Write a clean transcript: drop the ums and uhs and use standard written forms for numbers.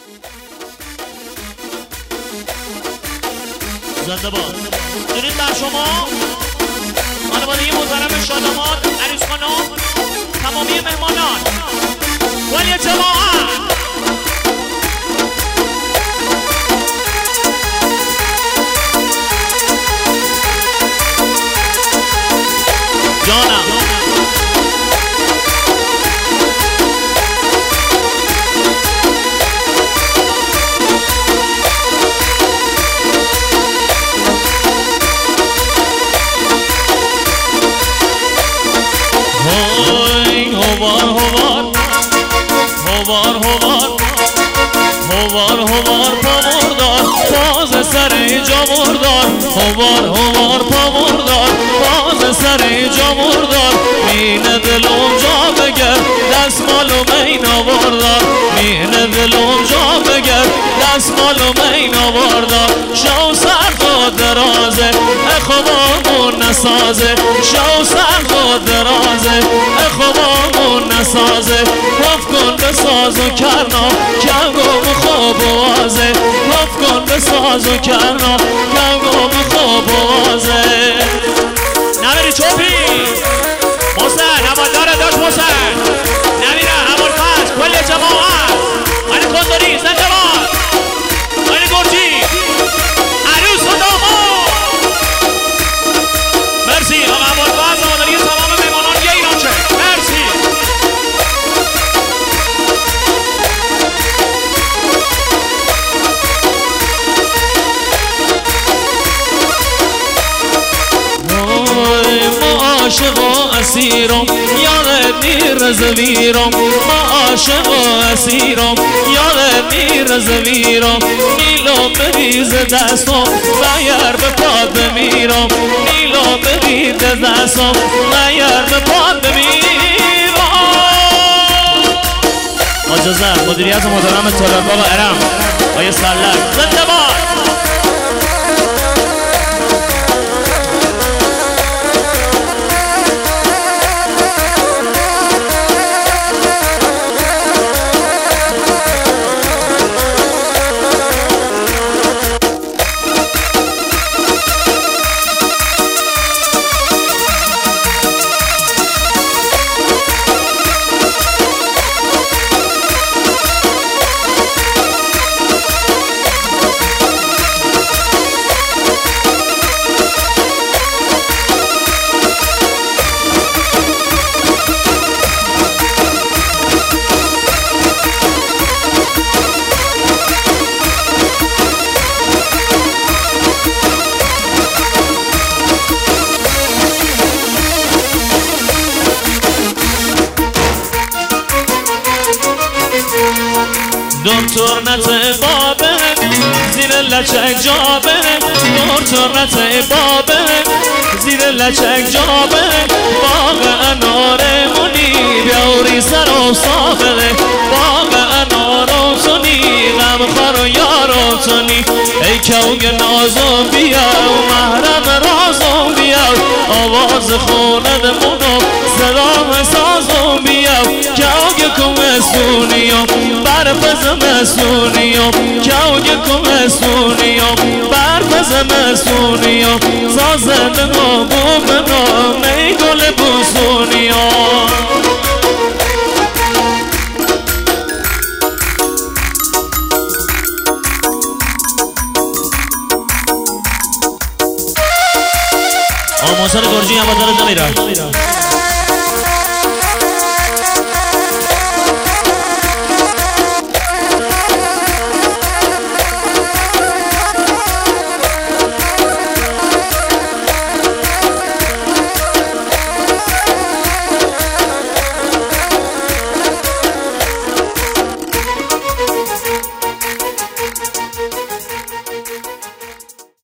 زنده باد. درود بر شما خانواده محترم شاداماد، عروس خانم، تمامی مهمانان، کل جماعت. جانم هوار پامردار باز سر جا مردار، هوار پامردار باز سر جا مردار، مینه دلم جا بگر دستمال و مین آوردار، مینه دلم جا بگر دستمال و مین آوردار. شو سرخ درازه اخوامون نسازه، شو سرخ درازه اخوامون نسازه، وف کن بساز و کرنا کنگم خوب و وازه، وف کن بساز و کرنا کنگم خوب و وازه. نمیری چوپی حسین هواداره داشت، حسین نمیره ابوالفضل، کل جماعت، علی کندری زنده باد، علی گرجی، عروس و داماد. مرسی آقا ابوالفضل، هواداری تمام مهمانان یه ایران چه. مرسی. عاشق و اسیرم یاد میر زویرم، ما عاشق و اسیرم یاد میر زویرم، نیلو بریز دستم بایر به پاد بمیرم، نیلو بریز دستم بایر به پاد بمیرم. آجازه مدیریت محترم طلاب بابا ارم آیه سلک زنده باد. دکتر نت بابه زیر لچک جابه، دکتر نت بابه زیر لچک جابه، باغ انار منی بیاوری سر و ساخره، باغ انار تونی غمخوار و یارو تونی، ای کوگ نازم بیا و محرم رازم بیا، آواز خوند منو صدا سازم بیا، کوگ کمسونیم برف زمستونیم، کوگ کمسونیم برف زمستونیم، سازن ما بومنا می گل بوسونیم. آموزان گرجی هم بادار نمیره.